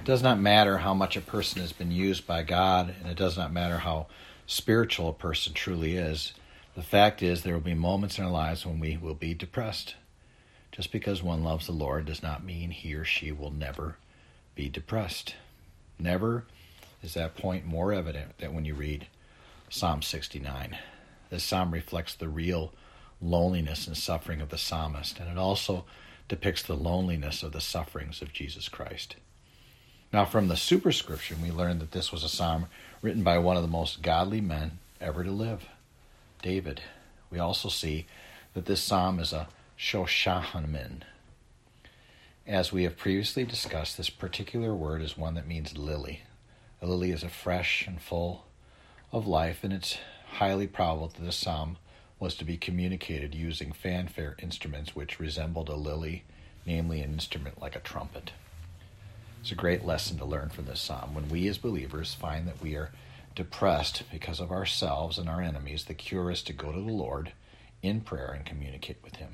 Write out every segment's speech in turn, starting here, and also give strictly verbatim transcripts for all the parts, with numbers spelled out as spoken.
does not matter how much a person has been used by God, and it does not matter how spiritual a person truly is. The fact is, there will be moments in our lives when we will be depressed. Just because one loves the Lord does not mean he or she will never be depressed. Never is that point more evident than when you read Psalm sixty-nine. This psalm reflects the real loneliness and suffering of the psalmist, and it also depicts the loneliness of the sufferings of Jesus Christ. Now, from the superscription, we learn that this was a psalm written by one of the most godly men ever to live, David. We also see that this psalm is a Shoshanim. As we have previously discussed, this particular word is one that means lily. A lily is a fresh and full of life, and it's highly probable that this psalm was to be communicated using fanfare instruments which resembled a lily, namely an instrument like a trumpet. It's a great lesson to learn from this psalm. When we as believers find that we are depressed because of ourselves and our enemies, the cure is to go to the Lord in prayer and communicate with him.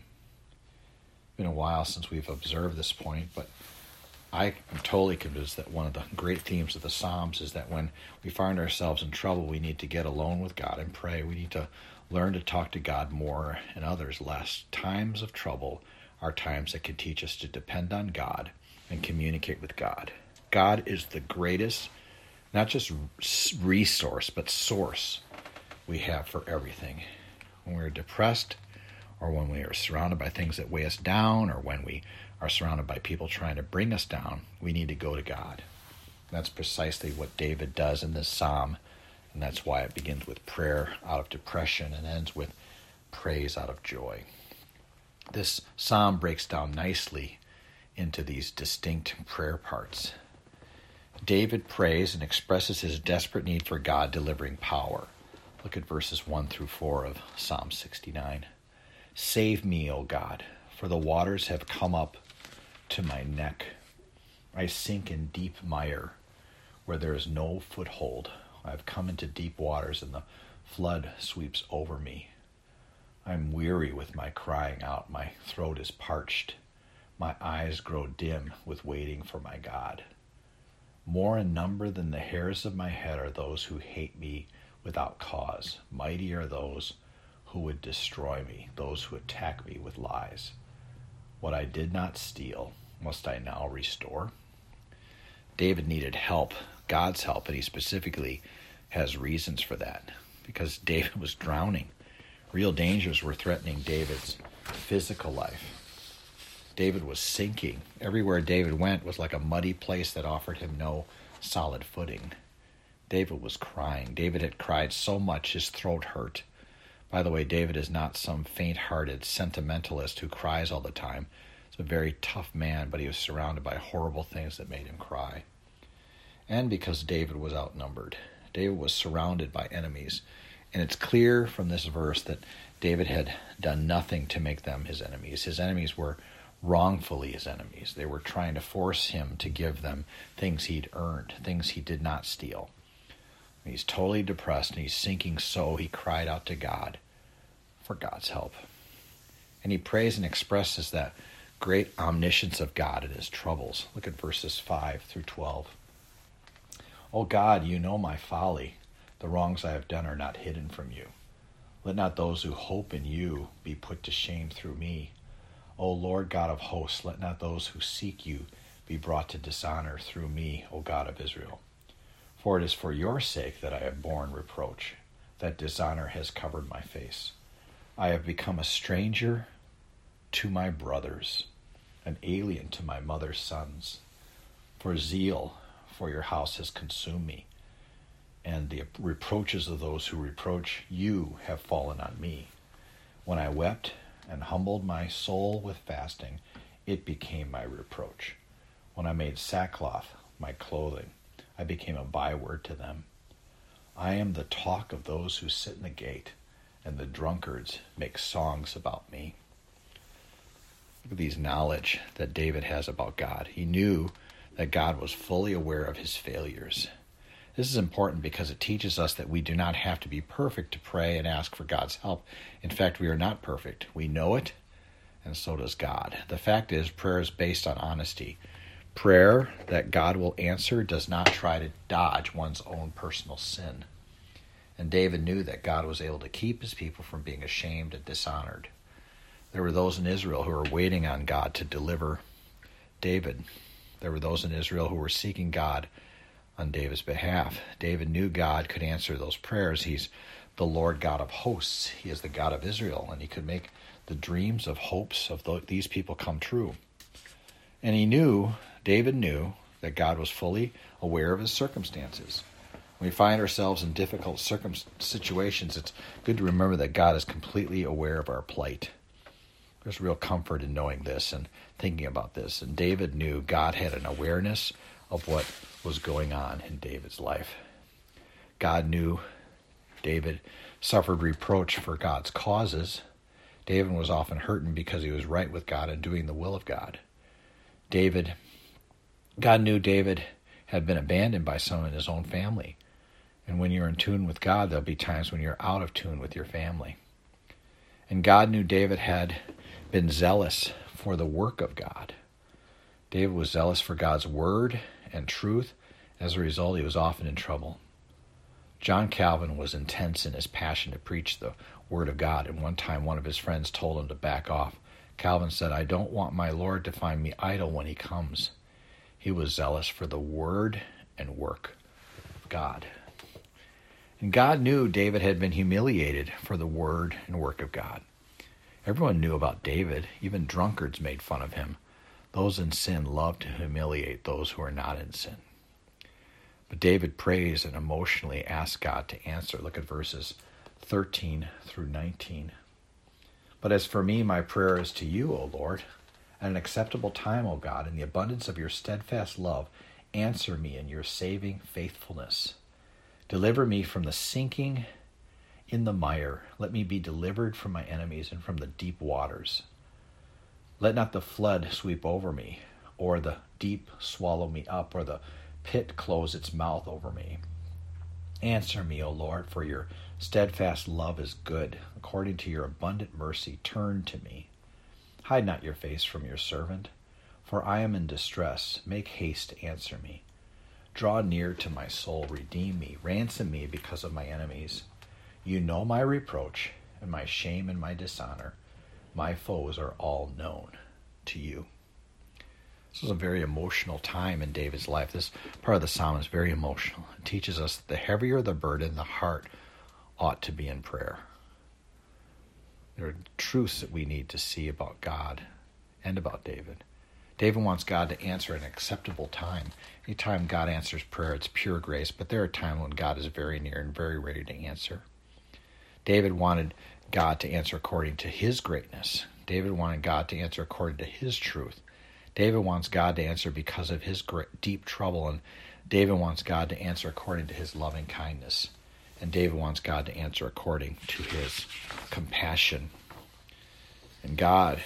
It's been a while since we've observed this point, but I am totally convinced that one of the great themes of the Psalms is that when we find ourselves in trouble, we need to get alone with God and pray. We need to learn to talk to God more and others less. Times of trouble are times that can teach us to depend on God and communicate with God. God is the greatest, not just resource, but source we have for everything. When we're depressed, or when we are surrounded by things that weigh us down, or when we are surrounded by people trying to bring us down, we need to go to God. That's precisely what David does in this psalm, and that's why it begins with prayer out of depression and ends with praise out of joy. This psalm breaks down nicely into these distinct prayer parts. David prays and expresses his desperate need for God delivering power. Look at verses one through four of Psalm sixty-nine. Save me, O God, for the waters have come up to my neck. I sink in deep mire where there is no foothold. I have come into deep waters and the flood sweeps over me. I am weary with my crying out. My throat is parched. My eyes grow dim with waiting for my God. More in number than the hairs of my head are those who hate me without cause. Mighty are those who would destroy me, those who attack me with lies. What I did not steal, must I now restore? David needed help, God's help, and he specifically has reasons for that, because David was drowning. Real dangers were threatening David's physical life. David was sinking. Everywhere David went was like a muddy place that offered him no solid footing. David was crying. David had cried so much his throat hurt. By the way, David is not some faint-hearted sentimentalist who cries all the time. He's a very tough man, but he was surrounded by horrible things that made him cry. And because David was outnumbered. David was surrounded by enemies. And it's clear from this verse that David had done nothing to make them his enemies. His enemies were wrongfully his enemies. They were trying to force him to give them things he'd earned, things he did not steal. He's totally depressed and he's sinking, so he cried out to God for God's help. And he prays and expresses that great omniscience of God in his troubles. Look at verses five through twelve. O God, you know my folly. The wrongs I have done are not hidden from you. Let not those who hope in you be put to shame through me. O Lord God of hosts, let not those who seek you be brought to dishonor through me, O God of Israel. For it is for your sake that I have borne reproach, that dishonor has covered my face. I have become a stranger to my brothers, an alien to my mother's sons. For zeal for your house has consumed me, and the reproaches of those who reproach you have fallen on me. When I wept and humbled my soul with fasting, it became my reproach. When I made sackcloth my clothing, I became a byword to them. I am the talk of those who sit in the gate, and the drunkards make songs about me. Look at these knowledge that David has about God. He knew that God was fully aware of his failures. This is important because it teaches us that we do not have to be perfect to pray and ask for God's help. In fact, we are not perfect. We know it, and so does God. The fact is, prayer is based on honesty. Prayer that God will answer does not try to dodge one's own personal sin. And David knew that God was able to keep his people from being ashamed and dishonored. There were those in Israel who were waiting on God to deliver David. There were those in Israel who were seeking God on David's behalf. David knew God could answer those prayers. He's the Lord God of hosts. He is the God of Israel, and he could make the dreams of hopes of these people come true. And he knew, David knew, that God was fully aware of his circumstances. When we find ourselves in difficult circum- situations, it's good to remember that God is completely aware of our plight. There's real comfort in knowing this and thinking about this. And David knew God had an awareness of what was going on in David's life. God knew David suffered reproach for God's causes. David was often hurting because he was right with God and doing the will of God. David, God knew David had been abandoned by some in his own family. And when you're in tune with God, there'll be times when you're out of tune with your family. And God knew David had been zealous for the work of God. David was zealous for God's word and truth. As a result, he was often in trouble. John Calvin was intense in his passion to preach the word of God, and one time one of his friends told him to back off. Calvin said, "I don't want my Lord to find me idle when he comes." He was zealous for the word and work of God. And God knew David had been humiliated for the word and work of God. Everyone knew about David. Even drunkards made fun of him. Those in sin love to humiliate those who are not in sin. But David prays and emotionally asks God to answer. Look at verses thirteen through nineteen. "But as for me, my prayer is to you, O Lord. At an acceptable time, O God, in the abundance of your steadfast love, answer me in your saving faithfulness. Deliver me from the sinking in the mire. Let me be delivered from my enemies and from the deep waters. Let not the flood sweep over me, or the deep swallow me up, or the pit close its mouth over me. Answer me, O Lord, for your steadfast love is good. According to your abundant mercy, turn to me. Hide not your face from your servant, for I am in distress. Make haste to answer me. Draw near to my soul, redeem me, ransom me because of my enemies. You know my reproach, and my shame and my dishonor. My foes are all known to you." This was a very emotional time in David's life. This part of the psalm is very emotional. It teaches us that the heavier the burden, the heart ought to be in prayer. There are truths that we need to see about God and about David. David wants God to answer at an acceptable time. Anytime God answers prayer, it's pure grace, but there are times when God is very near and very ready to answer. David wanted God to answer according to his greatness. David wanted God to answer according to his truth. David wants God to answer because of his great, deep trouble, and David wants God to answer according to his loving kindness. And David wants God to answer according to his compassion. And God,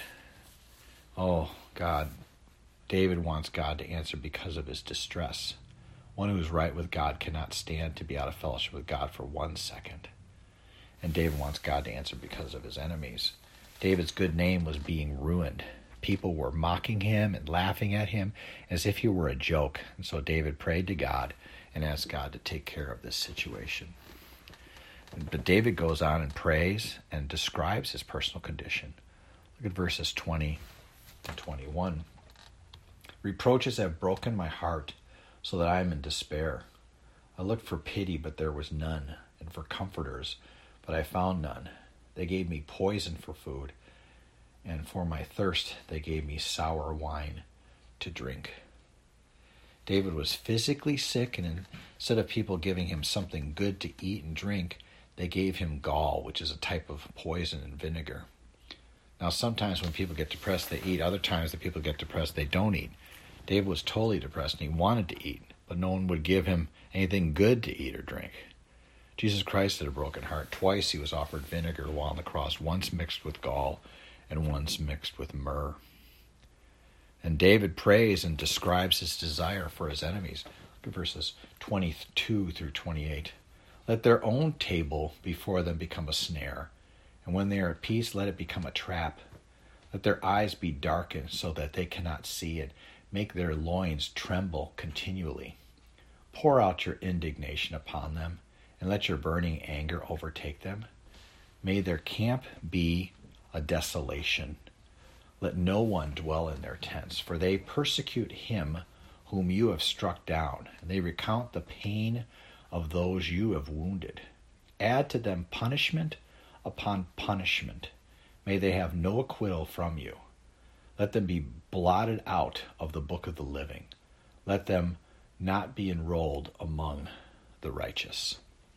oh God, David wants God to answer because of his distress. One who is right with God cannot stand to be out of fellowship with God for one second. And David wants God to answer because of his enemies. David's good name was being ruined. People were mocking him and laughing at him as if he were a joke. And so David prayed to God and asked God to take care of this situation. But David goes on and prays and describes his personal condition. Look at verses twenty and twenty-one. "Reproaches have broken my heart so that I am in despair. I looked for pity, but there was none, and for comforters, but I found none. They gave me poison for food, and for my thirst they gave me sour wine to drink." David was physically sick, and instead of people giving him something good to eat and drink, they gave him gall, which is a type of poison and vinegar. Now, sometimes when people get depressed, they eat. Other times, the people get depressed, they don't eat. David was totally depressed, and he wanted to eat, but no one would give him anything good to eat or drink. Jesus Christ had a broken heart. Twice he was offered vinegar while on the cross, once mixed with gall and once mixed with myrrh. And David prays and describes his desire for his enemies. Look at verses twenty-two through twenty-eight. "Let their own table before them become a snare, and when they are at peace, let it become a trap. Let their eyes be darkened so that they cannot see, and Make their loins tremble continually. Pour out your indignation upon them, and let your burning anger overtake them. May their camp be a desolation. Let no one dwell in their tents, for they persecute him whom you have struck down, and they recount the pain of those you have wounded. Add to them punishment upon punishment. May they have no acquittal from you. Let them be blotted out of the book of the living. Let them not be enrolled among the righteous.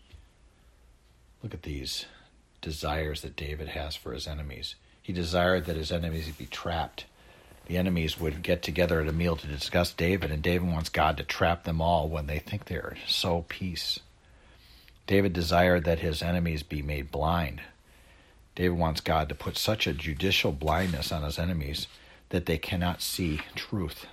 Look at these desires that David has for his enemies. He desired that his enemies would be trapped. The enemies would get together at a meal to discuss David, and David wants God to trap them all when they think they're so peace. David desired that his enemies be made blind. David wants God to put such a judicial blindness on his enemies that they cannot see truth.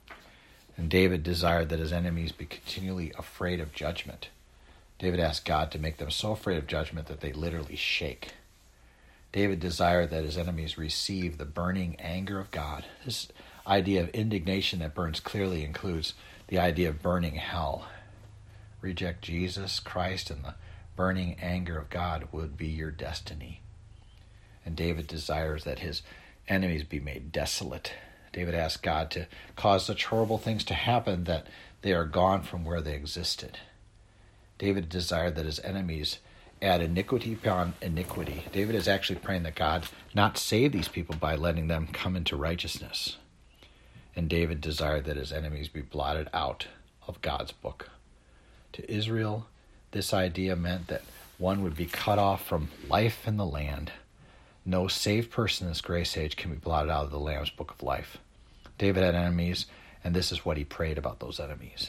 And David desired that his enemies be continually afraid of judgment. David asked God to make them so afraid of judgment that they literally shake. David desired that his enemies receive the burning anger of God. This idea of indignation that burns clearly includes the idea of burning hell. Reject Jesus Christ, and the burning anger of God would be your destiny. And David desires that his enemies be made desolate. David asked God to cause such horrible things to happen that they are gone from where they existed. David desired that his enemies add iniquity upon iniquity. David is actually praying that God not save these people by letting them come into righteousness. And David desired that his enemies be blotted out of God's book. To Israel, this idea meant that one would be cut off from life in the land. No saved person in this grace age can be blotted out of the Lamb's book of life. David had enemies, and this is what he prayed about those enemies.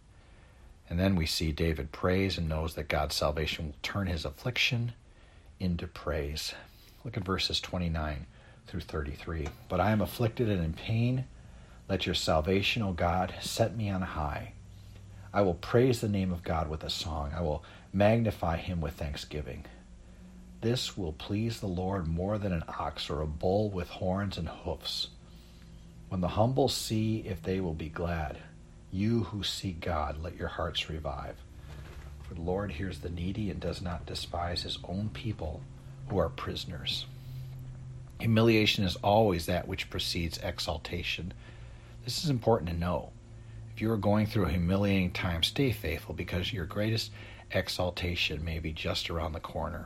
And then we see David prays and knows that God's salvation will turn his affliction into praise. Look at verses twenty-nine through thirty-three. But I am afflicted and in pain. Let your salvation, O God, set me on high. I will praise the name of God with a song. I will magnify him with thanksgiving. This will please the Lord more than an ox or a bull with horns and hoofs. When the humble see if they will be glad, you who seek God, let your hearts revive. For the Lord hears the needy and does not despise his own people who are prisoners. Humiliation is always that which precedes exaltation. This is important to know. If you are going through a humiliating time, stay faithful, because your greatest exaltation may be just around the corner.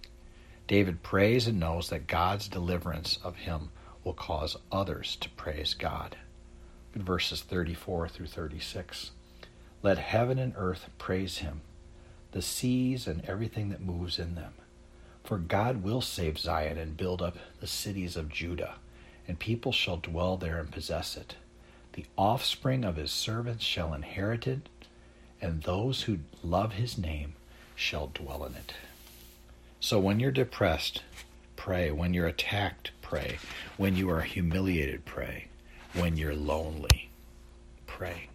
David prays and knows that God's deliverance of him will cause others to praise God. In verses thirty-four through thirty-six. Let heaven and earth praise him, the seas and everything that moves in them. For God will save Zion and build up the cities of Judah, and people shall dwell there and possess it. The offspring of his servants shall inherit it, and those who love his name shall dwell in it. So when you're depressed, pray. When you're attacked, pray. When you are humiliated, pray. When you're lonely, pray.